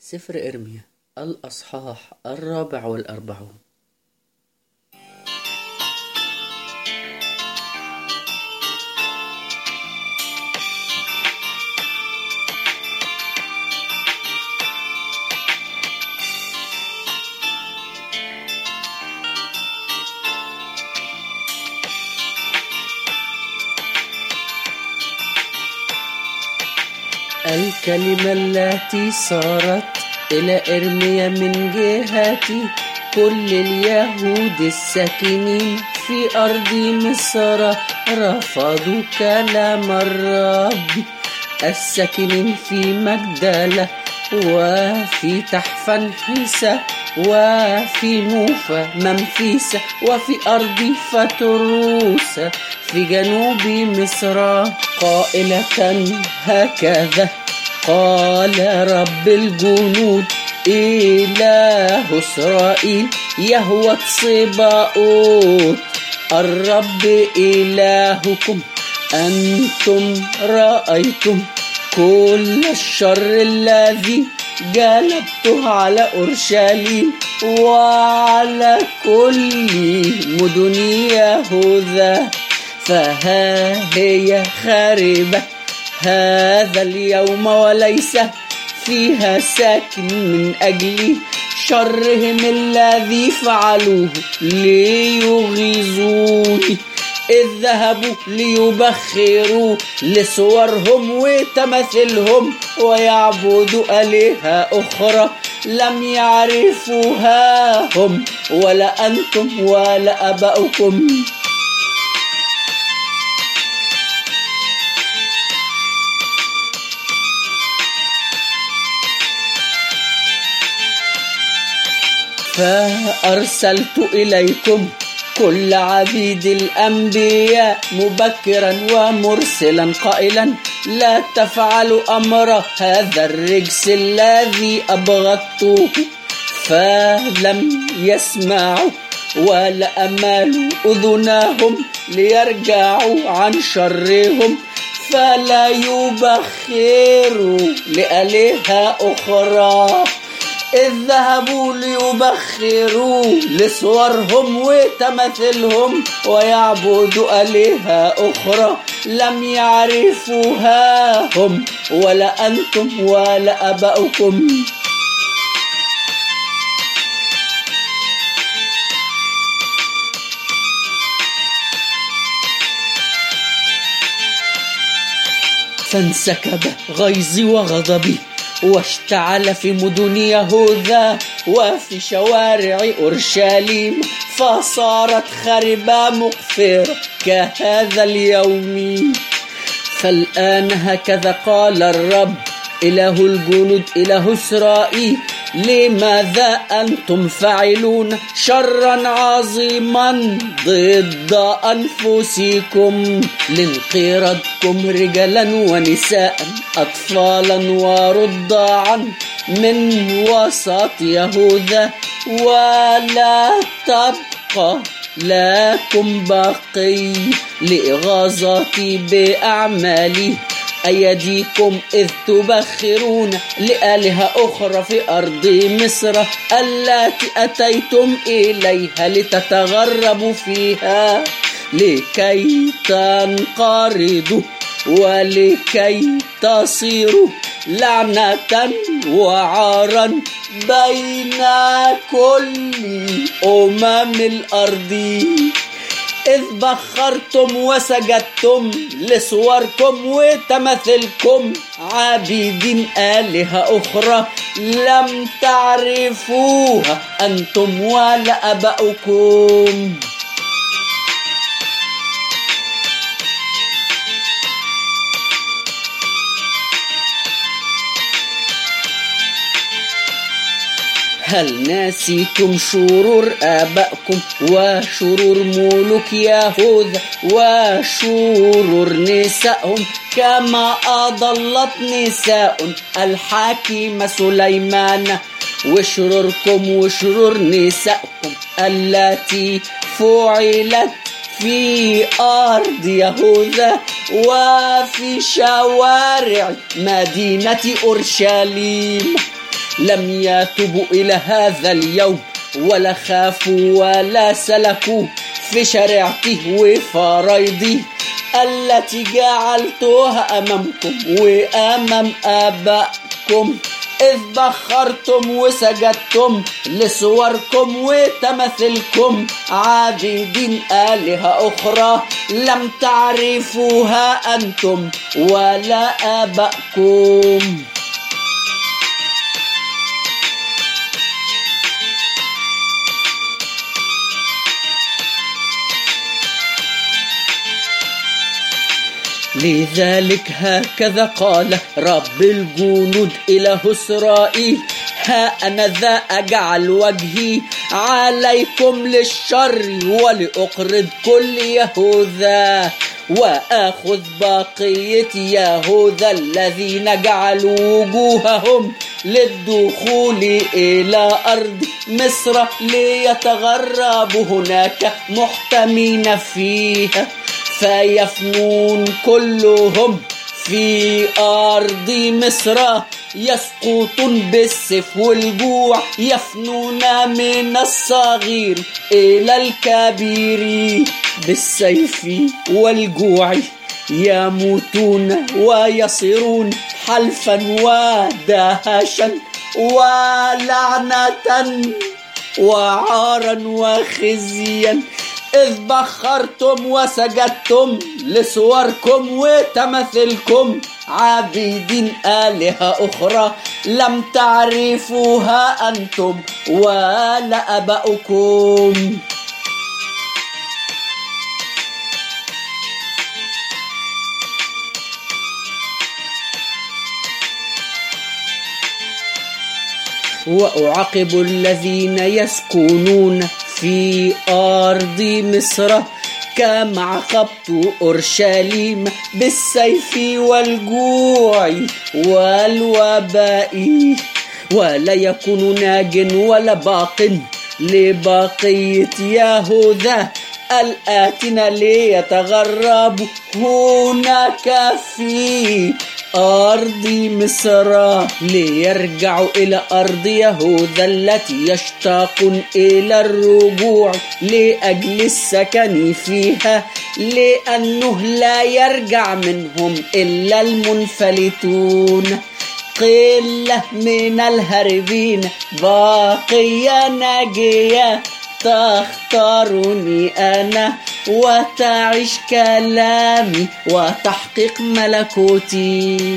سفر إرميا الأصحاح 44. الكلمة التي صارت إلى إرميا من جهتي كل اليهود الساكنين في أرض مصر رفضوا كلام الرب، الساكنين في مجدلة وفي تحفنحسة وفي نوفة منفيسة وفي أرض فتروس في جنوب مصر، قائلة هكذا قال رب الجنود إله إسرائيل يهوه صباؤوت، الرب إلهكم أنتم رأيتم كل الشر الذي جلبته على أورشليم وعلى كل مدن يهوذا، فها هي خاربة هذا اليوم وليس فيها ساكن من أجل شرهم الذي فعلوه ليغيظوني، إذ ذهبوا ليبخروا لصورهم وتماثيلهم ويعبدوا آلهة أخرى لم يعرفوها هم ولا أنتم ولا آباؤكم. فأرسلت إليكم كل عبيد الأنبياء مبكرا ومرسلا قائلا لا تفعلوا أمر هذا الرجس الذي أبغضته، فلم يسمعوا ولا أمالوا أذناهم ليرجعوا عن شرهم فلا يبخروا لآلهة أخرى، إذ ذهبوا ليبخروا لصورهم وتماثيلهم ويعبدوا آلهة أخرى لم يعرفوها هم ولا أنتم ولا آباؤكم. فانسكب غيظي وغضبي واشتعل في مدن يهوذا وفي شوارع أورشليم، فصارت خربة مقفرة كهذا اليوم. فالآن هكذا قال الرب إله الجنود إله إسرائيل لماذا أنتم فاعلون شرا عظيما ضد أنفسكم لانقراضكم رجالا ونساء أطفالا ورضاعا من وسط يهوذا، ولا تبقى لكم بقي لإغاظتي بأعمالي أيديكم إذ تبخرون لآلهة أخرى في أرض مصر التي أتيتم إليها لتتغربوا فيها لكي تنقرضوا ولكي تصيروا لعنة وعارا بين كل الأرض، إذ بخرتم وسجدتم لصوركم وتماثيلكم عابدين آلهة أخرى لم تعرفوها أنتم ولا آباؤكم. هل ناسيتم شرور آبائكم وشرور ملوك يهوذا وشرور نسائهم كما أضلت نساء الحكيم سليمان، وشروركم وشرور نسائكم التي فعلت في أرض يهوذا وفي شوارع مدينة أورشليم، لم يتوبوا إلى هذا اليوم ولا خافوا ولا سلكوا في شريعته وفرايضه التي جعلتها أمامكم وأمام آبائكم، إذ بخرتم وسجدتم لصوركم وتماثلكم عابدين آلهة أخرى لم تعرفوها أنتم ولا آبائكم. لذلك هكذا قال رب الجنود إله إسرائيل: ها أنا ذا أجعل وجهي عليكم للشر ولأقرض كل يهوذا وأخذ بقية يهوذا الذين جعلوا وجوههم للدخول إلى أرض مصر ليتغربوا هناك محتمين فيها، فيفنون كلهم في أرض مصر، يسقطون بالسيف والجوع، يفنون من الصغير إلى الكبير بالسيف والجوع، يموتون ويصيرون حلفا ودهشا ولعنة وعارا وخزيا، إذ بخرتم وسجدتم لصوركم وتماثلكم عابدين آلهة أخرى لم تعرفوها أنتم ولا آباؤكم. وأعاقب الذين يسكنون في أرض مصر كما عاقبت أورشليم بالسيف والجوع والوباء، ولا يكون ناج ولا باق لبقية يهوذا الآتين ليتغربوا هناك في أرض مصر، ليرجعوا إلى أرض يهوذا التي يشتاقون إلى الرجوع لأجل السكن فيها، لأنه لا يرجع منهم إلا المنفلتون، قلة من الهاربين باقية ناجية، تختارني أنا وتعيش كلامي وتحقيق ملكوتي.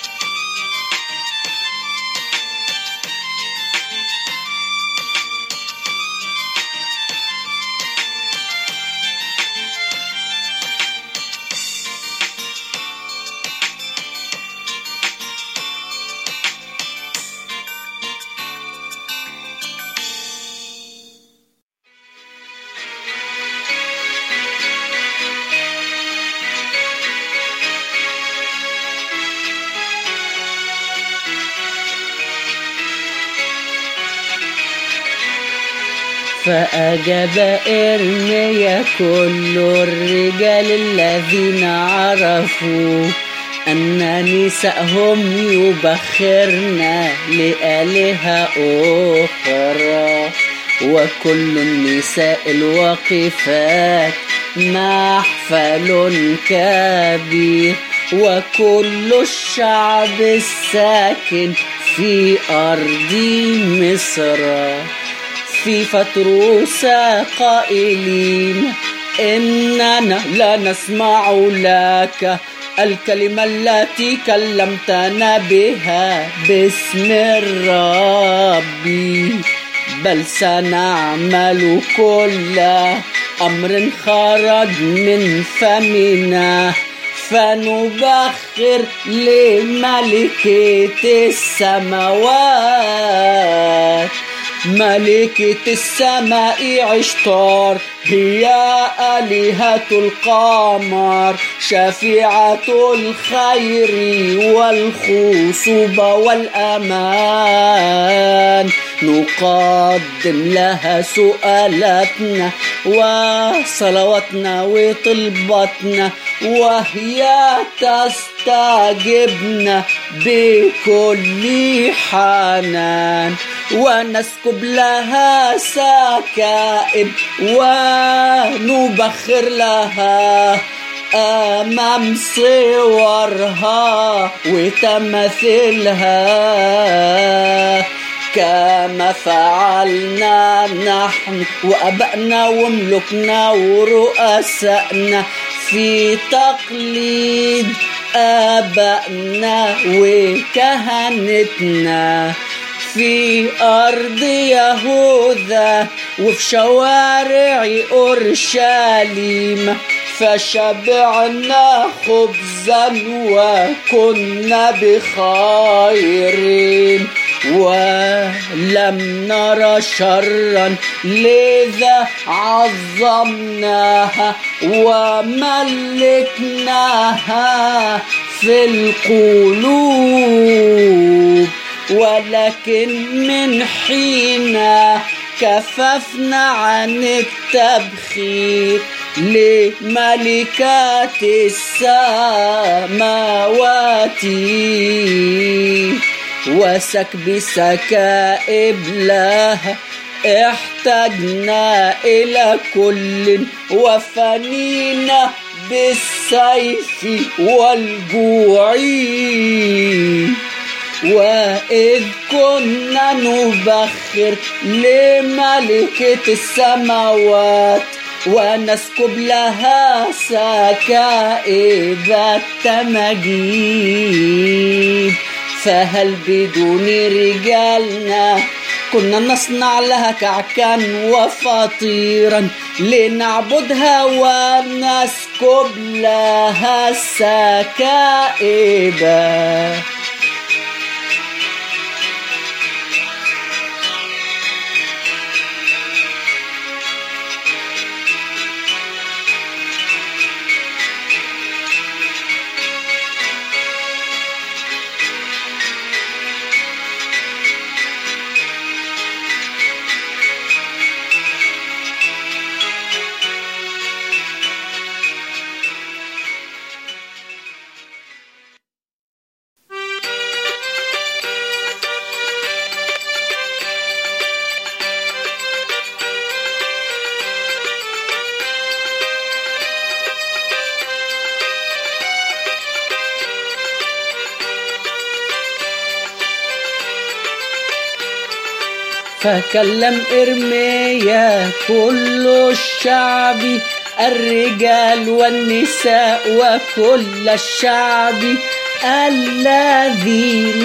فأجاب إرميا كل الرجال الذين عرفوا أن نساءهم يبخرن لآلهة أخرى، وكل النساء الواقفات محفل كبير، وكل الشعب الساكن في أرض مصر في فتروس قائلين: إننا لا نسمع لك الكلمة التي كلمتنا بها باسم الرب، بل سنعمل كل أمر خرج من فمنا، فنبخر لملكة السماوات. ملكة السماء عشتار هي آلهة القمر، شفيعة الخير والخصوبة والأمان، نقدم لها سؤالاتنا وصلواتنا وطلباتنا، وهي تستجبنا بكل حنان، ونسكب لها سكائب ونبخر لها أمام صورها وتماثيلها، كما فعلنا نحن وأبائنا وملوكنا ورؤسائنا في تقليد آبائنا وكهنتنا في أرض يهوذا وفي شوارع أورشليم، فشبعنا خبزا وكنا بخير، ولم نرى شرا لذا عظمناها وملكناها في القلوب. ولكن من حين كففنا عن التبخير لملكات السماوات وسكب سكائب لها، احتجنا إلى كل وفنينا بالسيف والجوع. وإذ كنا نبخر لملكة السماوات ونسكب لها سكائب التمجيد، فهل بدون رجالنا كنا نصنع لها كعكا وفطيرا لنعبدها ونسكب لها سكائب؟ فكلم إرميا كل الشعب، الرجال والنساء وكل الشعب الذين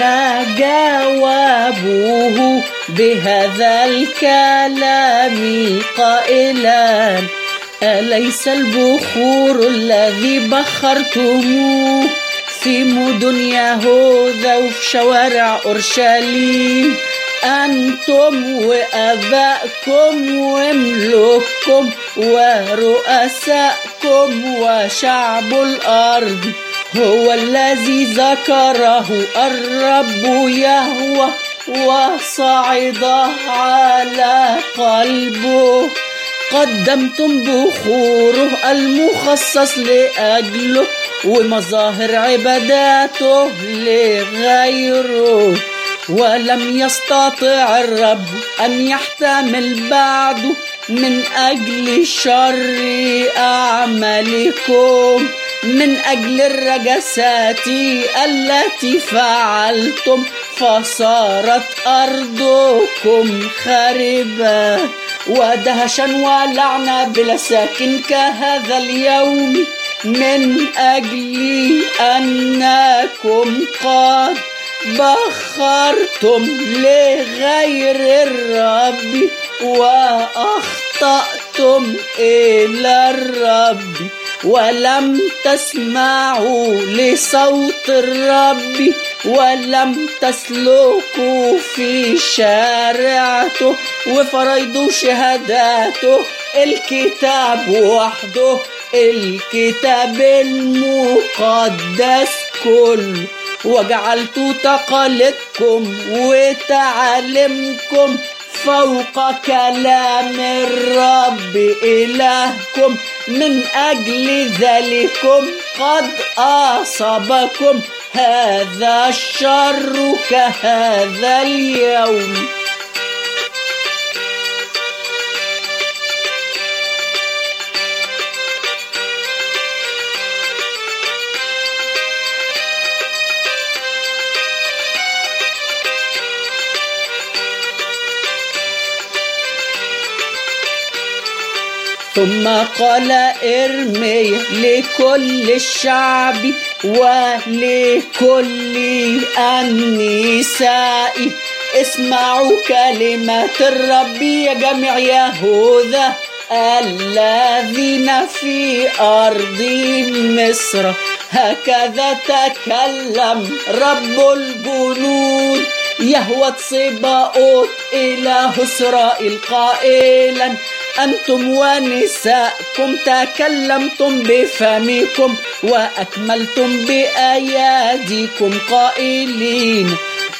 جاوبوه بهذا الكلام قائلا: أليس البخور الذي بخرتموه في مدن يهوذا وفي شوارع أورشليم أنتم وآبائكم وملوككم ورؤساءكم وشعب الأرض؟ هو الذي ذكره الرب يهوه وصعد على قلبه. قدمتم بخوره المخصص لأجله ومظاهر عباداته لغيره، ولم يستطع الرب أن يحتمل بعده من أجل شر أعمالكم، من أجل الرجسات التي فعلتم، فصارت أرضكم خربة ودهشا ولعنة بلا ساكن كهذا اليوم، من أجل أنكم قد بخرتم لغير الرب وأخطأتم إلى الرب، ولم تسمعوا لصوت الرب، ولم تسلكوا في شارعته وفرضوا شهاداته. الكتاب وحده، الكتاب المقدس كله وجعلت تقاليدكم وتعاليمكم فوق كلام الرب إلهكم. من أجل ذلكم قد أصابكم هذا الشر كهذا اليوم. ثم قال إرميا لكل الشعب ولكل النساء اسمعوا كلمة الرب يا جميع يهوذا الذين في أرض مصر. هكذا تكلم رب الجنود يهوه صباؤوت إله إسرائيل قائلا: أنتم ونساءكم تكلمتم بفمكم وأكملتم بأياديكم قائلين: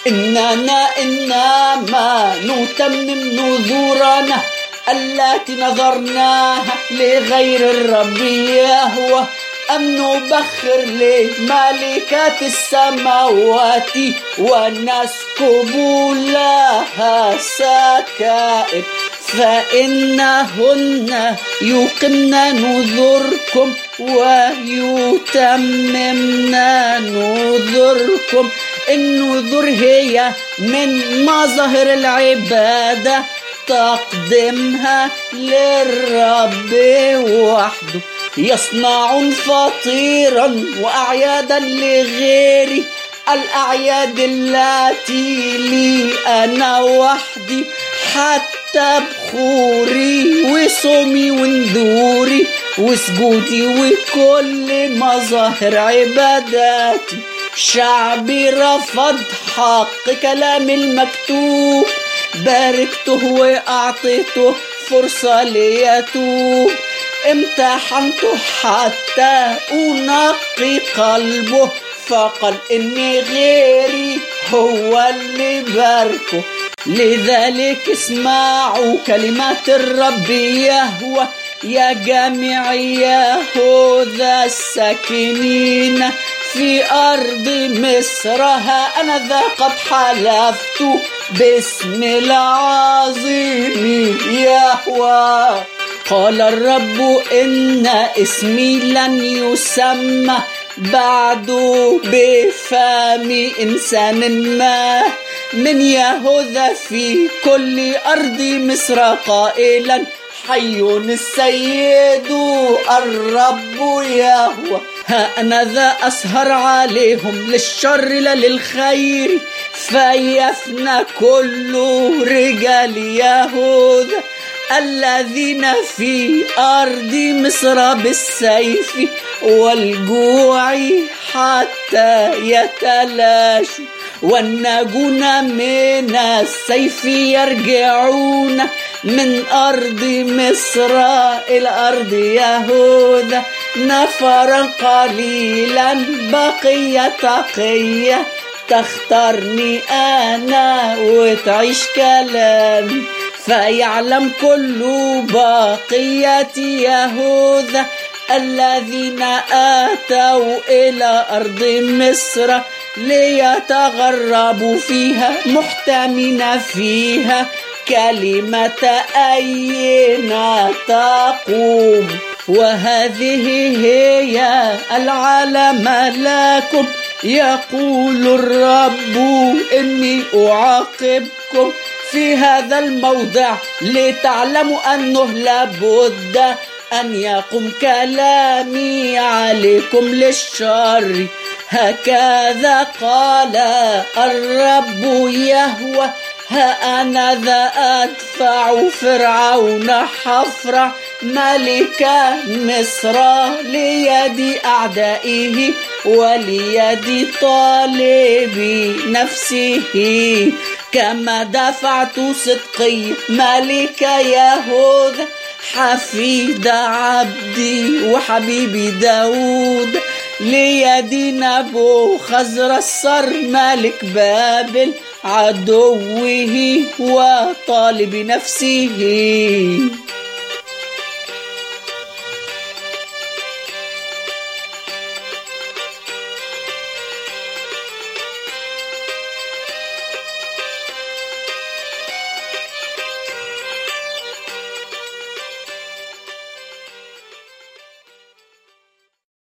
إنما نتمم نذورنا التي نذرناها لغير الرب يهوه أن نبخر لملكات السماوات ونسكب لها سكائب، فإنهن يقمن نذوركم ويتممن نذوركم. النذور هي من مظاهر العبادة تقدمها للرب وحده. يصنعون فطيرا وأعيادا لغيري، الأعياد التي لي أنا وحدي، حتى بخوري وصومي ونذوري وسجودي وكل مظاهر عباداتي. شعبي رفض حق كلام المكتوب، باركته وأعطيته فرصة ليتوب. امتحنته حتى أنقي قلبه، فقال إني غيري هو اللي باركه. لذلك اسمعوا كلمات الرب يهوه يا جميع يهوذا الساكنين في أرض مصر. ها أنا ذا قد حلفت باسم العظيم يهوه. قال الرب إن اسمي لن يسمى بعد بفم إنسان ما من يهوذا في كل أرض مصر قائلا: حي السيد الرب يهوه. ها أنا ذا أسهر عليهم للشر لا للخير، فيفنى كل رجال يهوذا الذين في أرض مصر بالسيف والجوع حتى يتلاشوا، والناجون من السيف يرجعون من أرض مصر إلى أرض يهوذا. نفرا قليلا بقي تقية تختارني أنا وتعيش كلامي، فيعلم كل بقية يهوذا الذين آتوا إلى أرض مصر ليتغربوا فيها محتمين فيها كلمة أينا تقوم. وهذه هي العلامة لكم يقول الرب: إني أعاقبكم في هذا الموضع لتعلموا أنه لابد أن يقوم كلامي عليكم للشر. هكذا قال الرب يهوه: ها أنا ذا أدفع فرعون حفرة ملك مصر ليد أعدائه وليد طالب نفسه، كما دفعت صدقي ملك يهوذا حفيد عبدي وحبيبي داود ليدين أبو خزر السر ملك بابل عدوه وطالب نفسه.